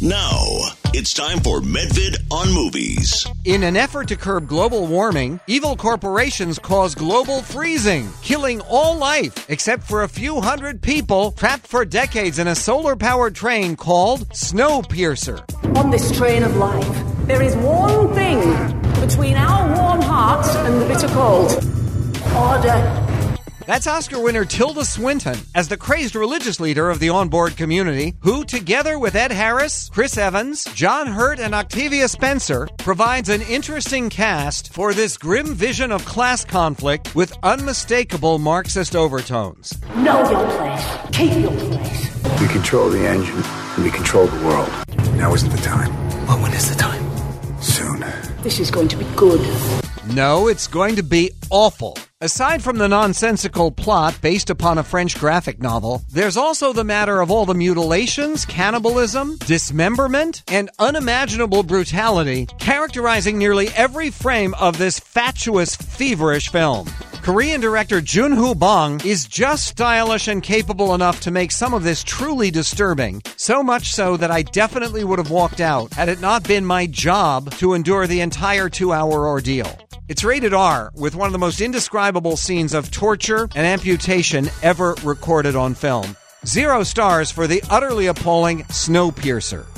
Now, it's time for Medvid on Movies. In an effort to curb global warming, evil corporations cause global freezing, killing all life except for a few hundred people trapped for decades in a solar-powered train called Snowpiercer. On this train of life, there is one thing between our warm hearts and the bitter cold. Order. That's Oscar winner Tilda Swinton as the crazed religious leader of the onboard community, who, together with Ed Harris, Chris Evans, John Hurt, and Octavia Spencer, provides an interesting cast for this grim vision of class conflict with unmistakable Marxist overtones. Know your place. Keep your place. We control the engine, and we control the world. Now isn't the time. Well, when is the time? Soon. This is going to be good. No, it's going to be awful. Aside from the nonsensical plot based upon a French graphic novel, there's also the matter of all the mutilations, cannibalism, dismemberment, and unimaginable brutality characterizing nearly every frame of this fatuous, feverish film. Korean director Joon-ho Bong is just stylish and capable enough to make some of this truly disturbing, so much so that I definitely would have walked out had it not been my job to endure the entire 2-hour ordeal. It's rated R, with one of the most indescribable scenes of torture and amputation ever recorded on film. 0 stars for the utterly appalling Snowpiercer.